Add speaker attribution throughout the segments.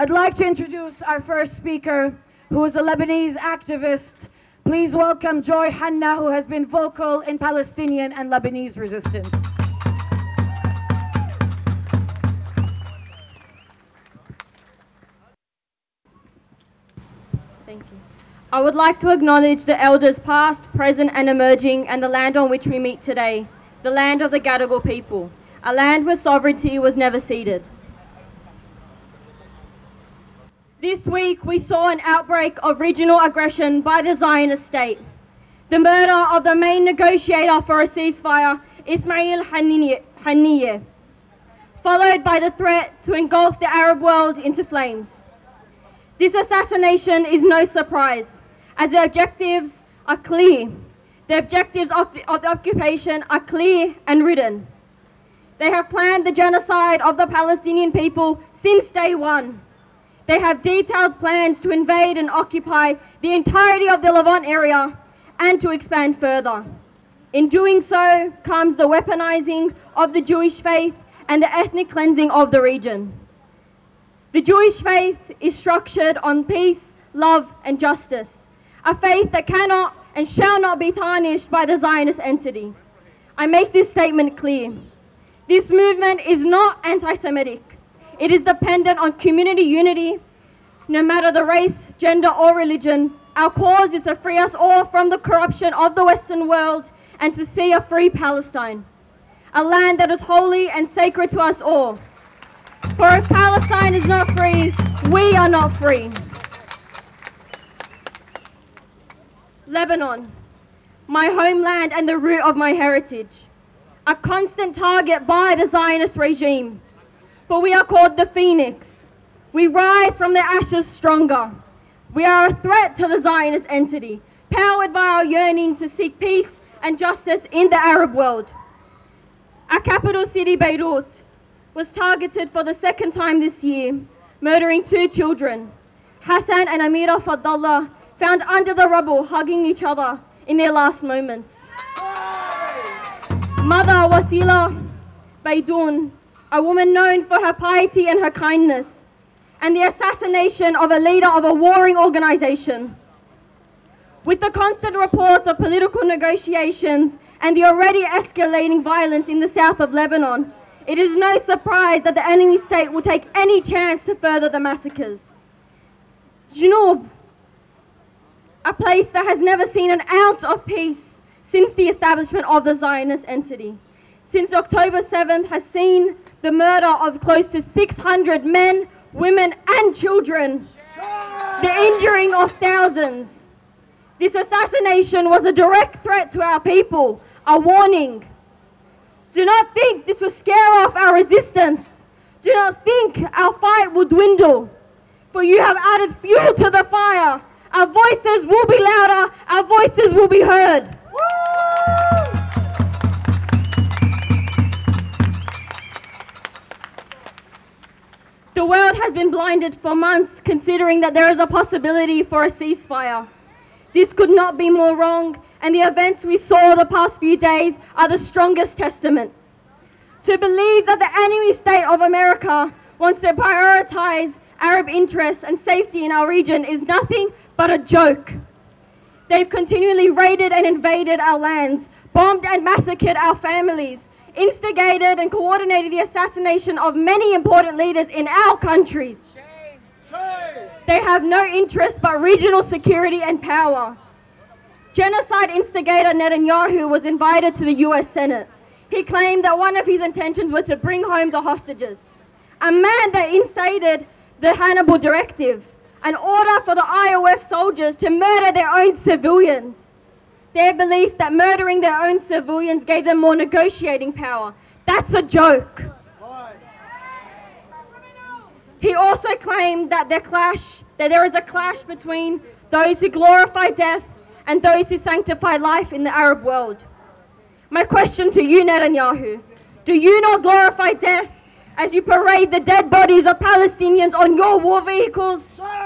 Speaker 1: I'd like to introduce our first speaker, who is a Lebanese activist. Please welcome Joy Hanna, who has been vocal in Palestinian and Lebanese resistance.
Speaker 2: Thank you. I would like to acknowledge the elders past, present and emerging, and the land on which we meet today, the land of the Gadigal people, a land where sovereignty was never ceded. This week we saw an outbreak of regional aggression by the Zionist state. The murder of the main negotiator for a ceasefire, Ismail Haniyeh, followed by the threat to engulf the Arab world into flames. This assassination is no surprise, as the objectives are clear. The objectives of the occupation are clear and written. They have planned the genocide of the Palestinian people since day one. They have detailed plans to invade and occupy the entirety of the Levant area and to expand further. In doing so comes the weaponizing of the Jewish faith and the ethnic cleansing of the region. The Jewish faith is structured on peace, love and justice, a faith that cannot and shall not be tarnished by the Zionist entity. I make this statement clear. This movement is not anti-Semitic. It is dependent on community unity. No matter the race, gender or religion, our cause is to free us all from the corruption of the Western world and to see a free Palestine, a land that is holy and sacred to us all. For if Palestine is not free, we are not free. Lebanon, my homeland and the root of my heritage, a constant target by the Zionist regime. For we are called the Phoenix. We rise from the ashes stronger. We are a threat to the Zionist entity, powered by our yearning to seek peace and justice in the Arab world. Our capital city, Beirut, was targeted for the second time this year, murdering 2 children. Hassan and Amira Fadallah, found under the rubble hugging each other in their last moments. Mother Wasila Baidoun, a woman known for her piety and her kindness, and the assassination of a leader of a warring organization. With the constant reports of political negotiations and the already escalating violence in the south of Lebanon, it is no surprise that the enemy state will take any chance to further the massacres. Junub, a place that has never seen an ounce of peace since the establishment of the Zionist entity, since October 7th, has seen the murder of close to 600 men, women and children, the injuring of thousands. This assassination was a direct threat to our people, a warning. Do not think this will scare off our resistance. Do not think our fight will dwindle, for you have added fuel to the fire. Our voices will be louder, our voices will be heard. The world has been blinded for months, considering that there is a possibility for a ceasefire. This could not be more wrong, and the events we saw the past few days are the strongest testament. To believe that the enemy state of America wants to prioritize Arab interests and safety in our region is nothing but a joke. They've continually raided and invaded our lands, bombed and massacred our families, instigated and coordinated the assassination of many important leaders in our countries. Shame. Shame. They have no interest but regional security and power. Genocide instigator Netanyahu was invited to the US Senate. He claimed that one of his intentions was to bring home the hostages. A man that instated the Hannibal Directive, an order for the IOF soldiers to murder their own civilians. Their belief that murdering their own civilians gave them more negotiating power. That's a joke. He also claimed that there is a clash between those who glorify death and those who sanctify life in the Arab world. My question to you, Netanyahu, do you not glorify death as you parade the dead bodies of Palestinians on your war vehicles?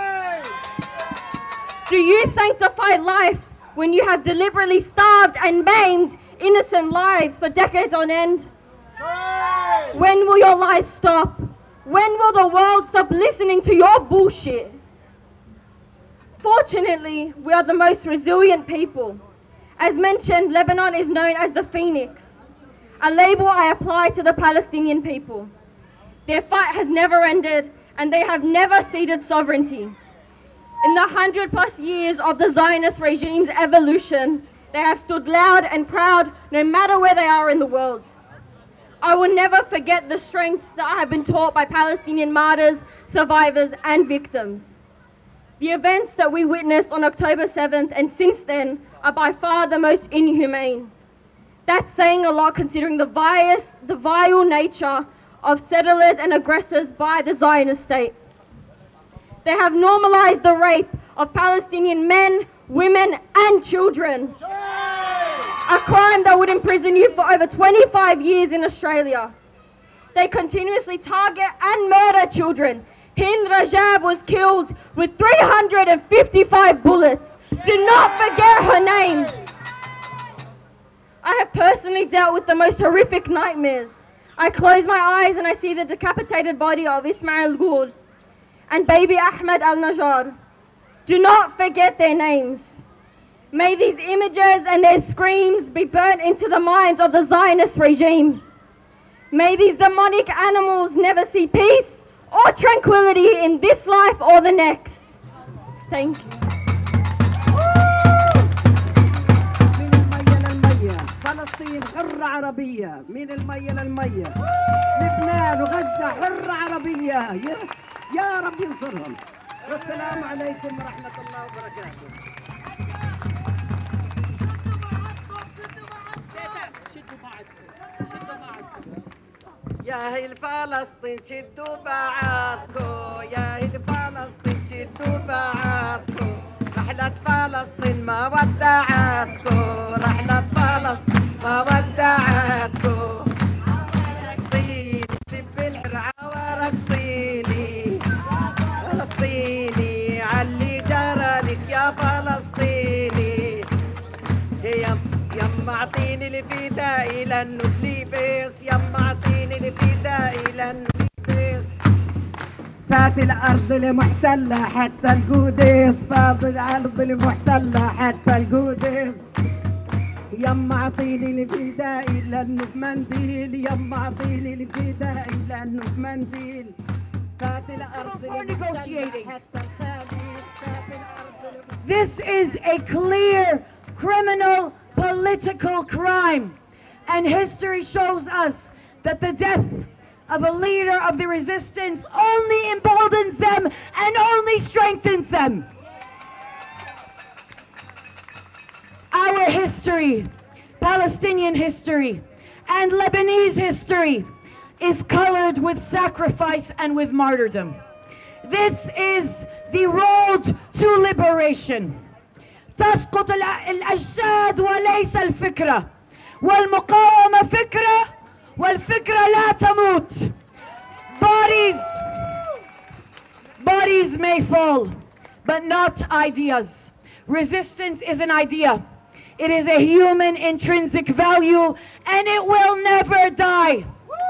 Speaker 2: Do you sanctify life when you have deliberately starved and maimed innocent lives for decades on end? When will your lies stop? When will the world stop listening to your bullshit? Fortunately, we are the most resilient people. As mentioned, Lebanon is known as the Phoenix, a label I apply to the Palestinian people. Their fight has never ended, and they have never ceded sovereignty. In the 100+ years of the Zionist regime's evolution, they have stood loud and proud no matter where they are in the world. I will never forget the strength that I have been taught by Palestinian martyrs, survivors and victims. The events that we witnessed on October 7th and since then are by far the most inhumane. That's saying a lot considering the vile nature of settlers and aggressors by the Zionist state. They have normalized the rape of Palestinian men, women and children. A crime that would imprison you for over 25 years in Australia. They continuously target and murder children. Hind Rajab was killed with 355 bullets. Do not forget her name. I have personally dealt with the most horrific nightmares. I close my eyes and I see the decapitated body of Ismail Gould and baby Ahmed Al-Najjar. Do not forget their names. May these images and their screams be burnt into the minds of the Zionist regime. May these demonic animals never see peace or tranquility in this life or the next. Thank you.
Speaker 3: فلسطين حرة عربية من المية للمية. لبنان وغزة حرة عربية. يا رب ينصرهم. والسلام عليكم ورحمة الله وبركاته. يا هي فلسطين شدوا بعضكم، يا هي فلسطين شدوا بعضكم، رحلة فلسطين ما ودعتكم، رحلة فلسطين ما ودعتكم. رقصيني سب الحرعة ورقصيني، فلسطيني علي جرالك يا فلسطيني. يما اعطيني الفداء للنوكليبس، يما اعطيني الفداء للنوكليبس. فات الارض المحتلة حتى القدس، فات الارض المحتلة حتى القدس. يما اعطيني الفداء لانه بمنديل، يما اعطيني الفداء لانه بمنديل. فات الارض المحتلة حتى الخليج، فات الارض.
Speaker 1: This is a clear criminal political crime, and history shows us that the death of a leader of the resistance only emboldens them and only strengthens them. Our history, Palestinian history, and Lebanese history is colored with sacrifice and with martyrdom. This is the road to liberation. تسقط الأجساد وليس الفكرة، والمقاومة فكرة والفكرة لا تموت. Bodies may fall, but not ideas. Resistance is an idea. It is a human intrinsic value, and it will never die.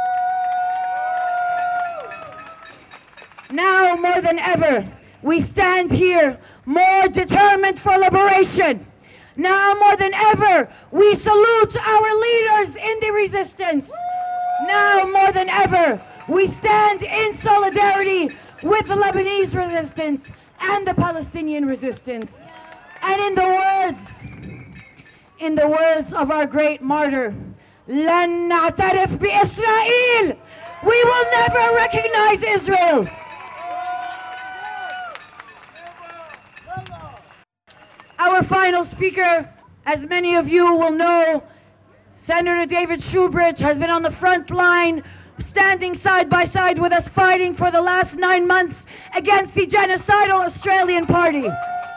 Speaker 1: Now more than ever, we stand here more determined for liberation. Now more than ever, we salute our leaders in the resistance. Now more than ever, we stand in solidarity with the Lebanese resistance and the Palestinian resistance. And in the words of our great martyr, لن نعترف بإسرائيل. We will never recognize Israel. Our final speaker, as many of you will know, Senator David Shoebridge, has been on the front line, standing side by side with us, fighting for the last 9 months against the genocidal Australian Party.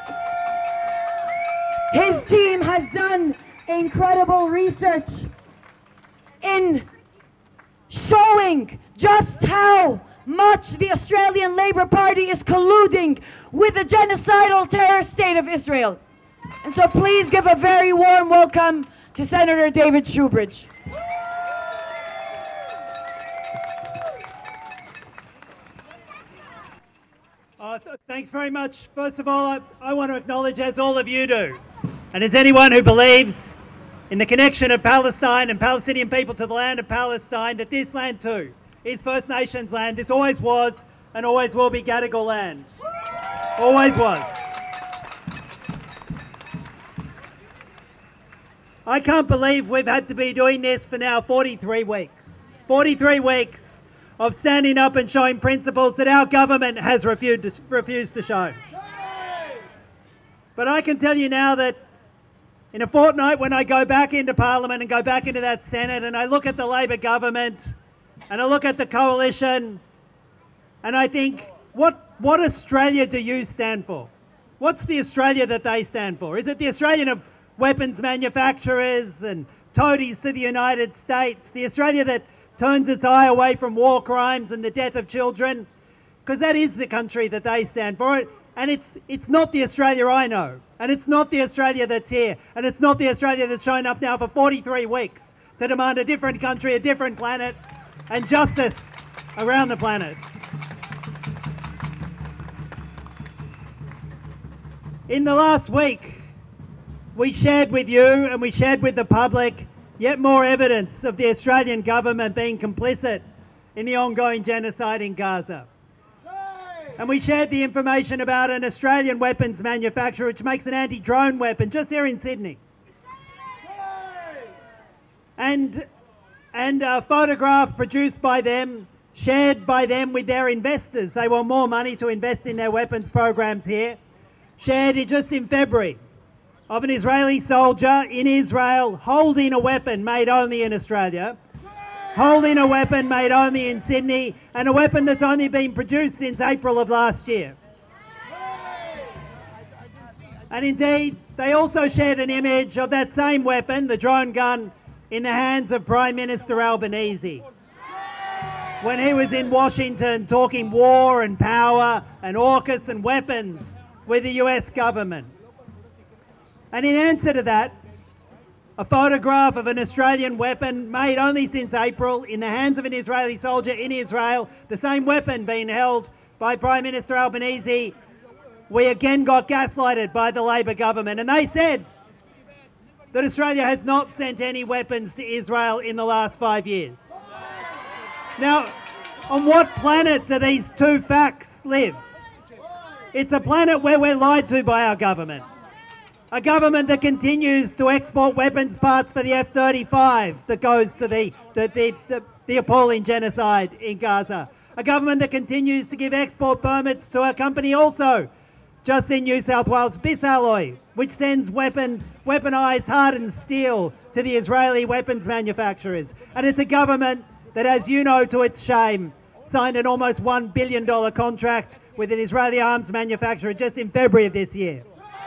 Speaker 1: His team has done incredible research in showing just how much the Australian Labor Party is colluding with the genocidal terrorist state of Israel. And so please give a very warm welcome to Senator David Shoebridge.
Speaker 4: Thanks very much. First of all, I want to acknowledge, as all of you do, and as anyone who believes in the connection of Palestine and Palestinian people to the land of Palestine, that this land too is First Nations land. This always was and always will be Gadigal land. Always was. I can't believe we've had to be doing this for now 43 weeks. 43 weeks of standing up and showing principles that our government has refused to show. But I can tell you now that in a fortnight, when I go back into Parliament and go back into that Senate and I look at the Labor government and I look at the coalition and I think, what Australia do you stand for? What's the Australia that they stand for? Is it the Australian of weapons manufacturers and toadies to the United States? The Australia that turns its eye away from war crimes and the death of children? Because that is the country that they stand for. And it's not the Australia I know. And it's not the Australia that's here. And it's not the Australia that's shown up now for 43 weeks to demand a different country, a different planet, and justice around the planet. In the last week, we shared with you and we shared with the public yet more evidence of the Australian government being complicit in the ongoing genocide in Gaza. And we shared the information about an Australian weapons manufacturer which makes an anti-drone weapon just here in Sydney. And a photograph produced by them, shared by them with their investors. They want more money to invest in their weapons programs here. Shared just in February, of an Israeli soldier in Israel holding a weapon made only in Australia, holding a weapon made only in Sydney, and a weapon that's only been produced since April of last year. And indeed, they also shared an image of that same weapon, the drone gun, in the hands of Prime Minister Albanese when he was in Washington talking war and power and AUKUS and weapons with the US government. And in answer to that, a photograph of an Australian weapon made only since April in the hands of an Israeli soldier in Israel, the same weapon being held by Prime Minister Albanese. We again got gaslighted by the Labor government, and they said that Australia has not sent any weapons to Israel in the last 5 years. Now, on what planet do these two facts live? It's a planet where we're lied to by our government. A government that continues to export weapons parts for the F-35 that goes to the appalling genocide in Gaza. A government that continues to give export permits to a company also just in New South Wales, Bisalloy, which sends weaponized hardened steel to the Israeli weapons manufacturers. And it's a government that, as you know to its shame, signed an almost $1 billion contract with an Israeli arms manufacturer just in February of this year.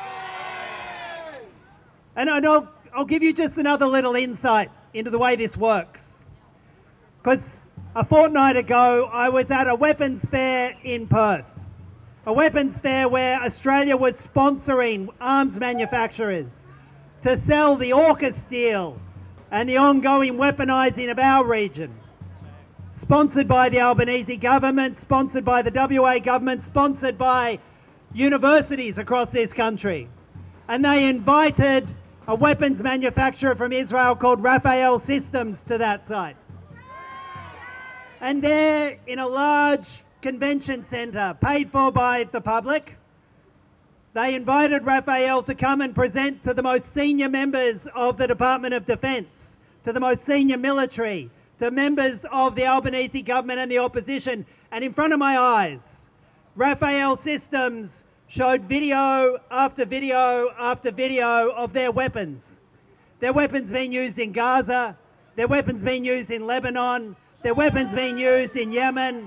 Speaker 4: And I'll give you just another little insight into the way this works. Because a fortnight ago, I was at a weapons fair in Perth. A weapons fair where Australia was sponsoring arms manufacturers to sell the AUKUS deal and the ongoing weaponising of our region. Sponsored by the Albanese government, sponsored by the WA government, sponsored by universities across this country. And they invited a weapons manufacturer from Israel called Rafael Systems to that site. And there, in a large convention centre paid for by the public, they invited Rafael to come and present to the most senior members of the Department of Defence, to the most senior military, to members of the Albanese government and the opposition. And in front of my eyes, Rafael Systems showed video after video after video of their weapons. Their weapons being used in Gaza, their weapons being used in Lebanon, their weapons being used in Yemen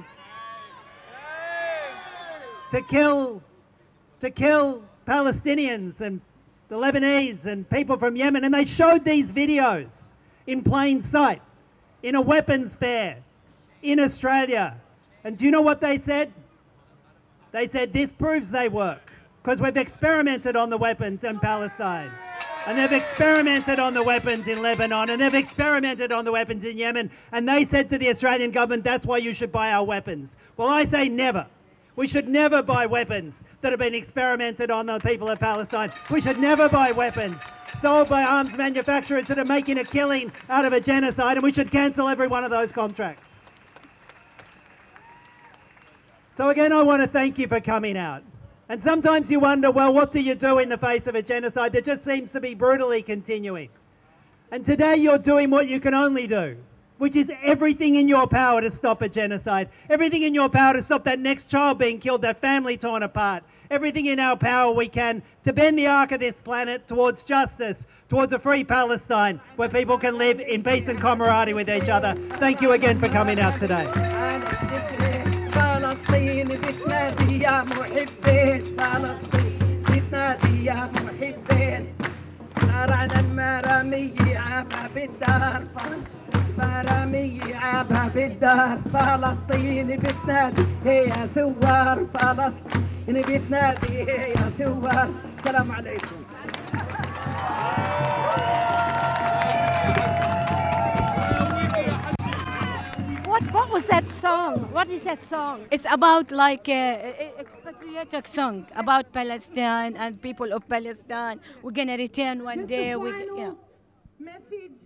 Speaker 4: to kill Palestinians and the Lebanese and people from Yemen. And they showed these videos in plain sight in a weapons fair in Australia. And do you know what they said? They said, this proves they work, because we've experimented on the weapons in Palestine, and they've experimented on the weapons in Lebanon, and they've experimented on the weapons in Yemen, and they said to the Australian government, that's why you should buy our weapons. Well, I say never. We should never buy weapons that have been experimented on the people of Palestine. We should never buy weapons sold by arms manufacturers that are making a killing out of a genocide, and we should cancel every one of those contracts. So again, I want to thank you for coming out. And sometimes you wonder, well, what do you do in the face of a genocide that just seems to be brutally continuing? And today you're doing what you can only do, which is everything in your power to stop a genocide, everything in your power to stop that next child being killed, that family torn apart, everything in our power we can to bend the arc of this planet towards justice, towards a free Palestine where people can live in peace and camaraderie with each other. Thank you again for coming out today.
Speaker 3: فلسطين بتنادي يا محبين فلسطين بتنادي يا محبين زرعنا المرامية عابها بالدار مرامية عابها بالدار فلسطين بتنادي هي يا ثوار فلسطين بتنادي هي يا ثوار السلام عليكم.
Speaker 5: What was that song? What is that song? It's about like a patriotic song about Palestine and people of Palestine. We're gonna return one day.
Speaker 1: Final message